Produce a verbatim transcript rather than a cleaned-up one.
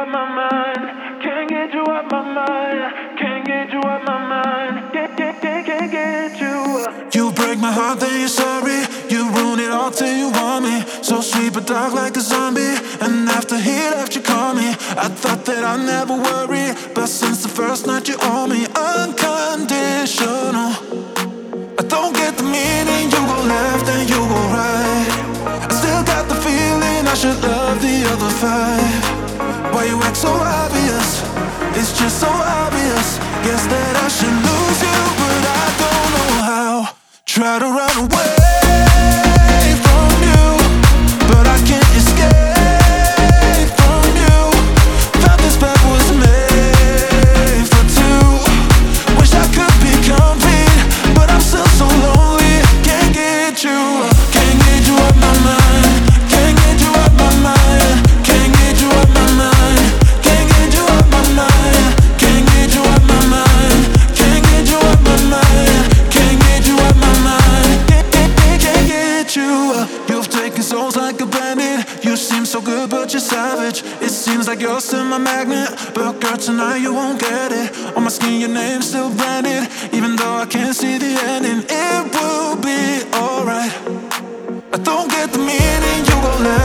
out my mind. Can't get you out my mind. Can't get you out my mind. Can't, can't, can't, can't get you. You break my heart, then you're sorry. You ruin it all till you want me. So sweet but dark like a zombie. And after he left, you call me. I thought that I'd never worry, but since the first night you owe me unconditional. I don't get the meaning. You go left and you go right. I still got the feeling I should love the other five. Why you act so obvious? It's just so obvious. Guess that I should lose you, but I don't know how. Try to run away from you, but I can't escape from you. Thought this bed was made for two. Wish I could be complete, but I'm still so lonely. Can't get you, can't get you out my mind. Can't get you out my mind. Can't get you out my mind. Can't get you out my mind. Can't get you out my mind. Can't get you out my mind. Can't get you out my mind. Can't, can't, can't, can't get you. You've taken souls like a bandit. You seem so good but you're savage. It seems like you're still my magnet, but girl tonight you won't get it. On my skin your name's still branded, even though I can't see the ending. It will be alright. I don't get the meaning. You go left